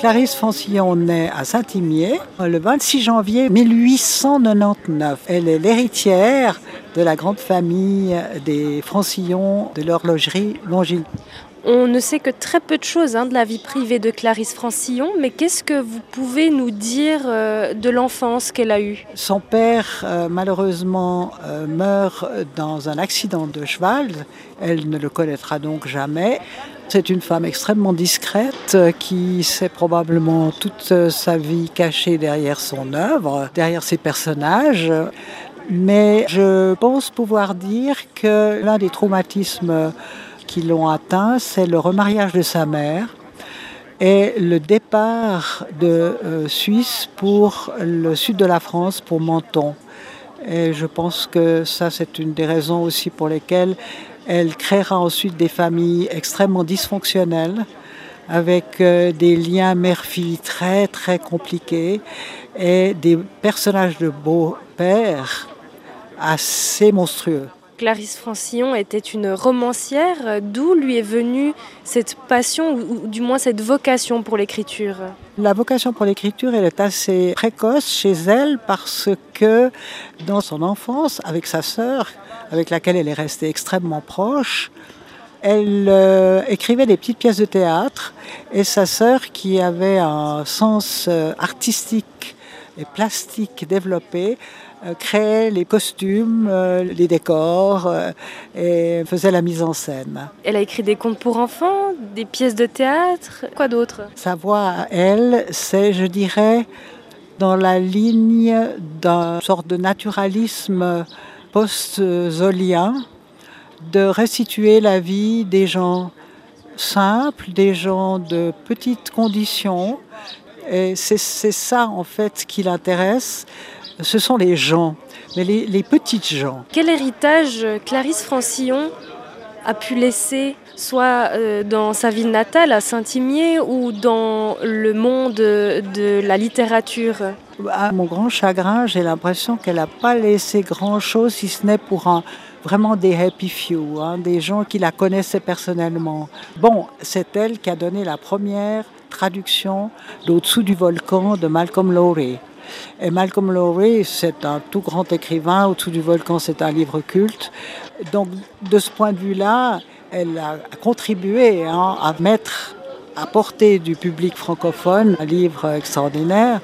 Clarisse Francillon naît à Saint-Imier le 26 janvier 1899. Elle est l'héritière de la grande famille des Francillon de l'horlogerie Longines. On ne sait que très peu de choses de la vie privée de Clarisse Francillon, mais qu'est-ce que vous pouvez nous dire de l'enfance qu'elle a eue ? Son père, malheureusement, meurt dans un accident de cheval. Elle ne le connaîtra donc jamais. C'est une femme extrêmement discrète qui s'est probablement toute sa vie cachée derrière son œuvre, derrière ses personnages. Mais je pense pouvoir dire que l'un des traumatismes qui l'ont atteint, c'est le remariage de sa mère et le départ de Suisse pour le sud de la France, pour Menton. Et je pense que ça, c'est une des raisons aussi pour lesquelles elle créera ensuite des familles extrêmement dysfonctionnelles, avec des liens mère-fille très très compliqués et des personnages de beau-père assez monstrueux. Clarisse Francillon était une romancière. D'où lui est venue cette passion, ou du moins cette vocation pour l'écriture ? La vocation pour l'écriture, elle est assez précoce chez elle parce que dans son enfance, avec sa sœur, avec laquelle elle est restée extrêmement proche, elle écrivait des petites pièces de théâtre et sa sœur, qui avait un sens artistique et plastique développé, créait les costumes, les décors et faisait la mise en scène. Elle a écrit des contes pour enfants, des pièces de théâtre, quoi d'autre ? Sa voix à elle, c'est, je dirais, dans la ligne d'un sorte de naturalisme post-zolien, de restituer la vie des gens simples, des gens de petites conditions. Et c'est ça, en fait, qui l'intéresse. Ce sont les gens, mais les petites gens. Quel héritage Clarisse Francillon a pu laisser, soit dans sa ville natale, à Saint-Imier, ou dans le monde de la littérature ? À mon grand chagrin, j'ai l'impression qu'elle n'a pas laissé grand-chose, si ce n'est pour vraiment des happy few, des gens qui la connaissaient personnellement. Bon, c'est elle qui a donné la première traduction d'Au-dessous du volcan de Malcolm Lowry. Et Malcolm Lowry, c'est un tout grand écrivain. Au-dessous du volcan, c'est un livre culte. Donc, de ce point de vue-là, elle a contribué à mettre à portée du public francophone un livre extraordinaire.